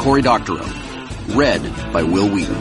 Cory Doctorow. Read by Will Wheaton.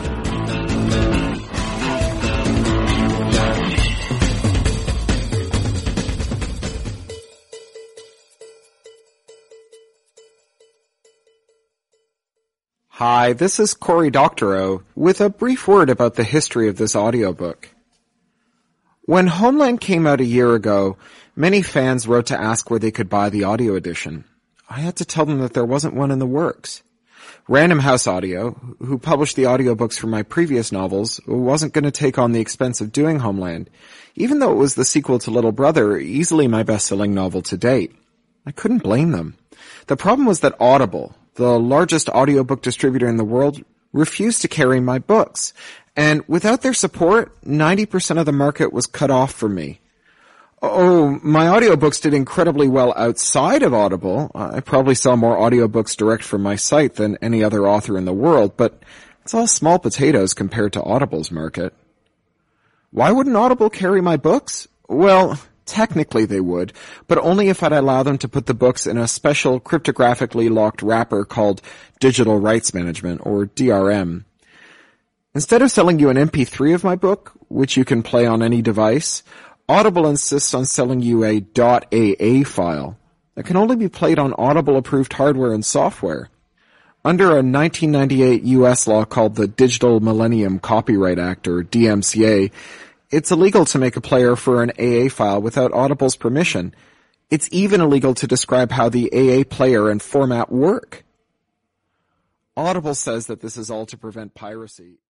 Hi, this is Cory Doctorow with a brief word about the history of this audiobook. When Homeland came out a year ago, many fans wrote to ask where they could buy the audio edition. I had to tell them that there wasn't one in the works. Random House Audio, who published the audiobooks for my previous novels, wasn't going to take on the expense of doing Homeland, even though it was the sequel to Little Brother, easily my best-selling novel to date. I couldn't blame them. The problem was that Audible, the largest audiobook distributor in the world, refused to carry my books. And without their support, 90% of the market was cut off for me. Oh, my audiobooks did incredibly well outside of Audible. I probably sell more audiobooks direct from my site than any other author in the world, but it's all small potatoes compared to Audible's market. Why wouldn't Audible carry my books? Well, technically they would, but only if I'd allow them to put the books in a special cryptographically locked wrapper called Digital Rights Management, or DRM. Instead of selling you an MP3 of my book, which you can play on any device, Audible insists on selling you a .aa file that can only be played on Audible-approved hardware and software. Under a 1998 U.S. law called the Digital Millennium Copyright Act, or DMCA, it's illegal to make a player for an AA file without Audible's permission. It's even illegal to describe how the AA player and format work. Audible says that this is all to prevent piracy.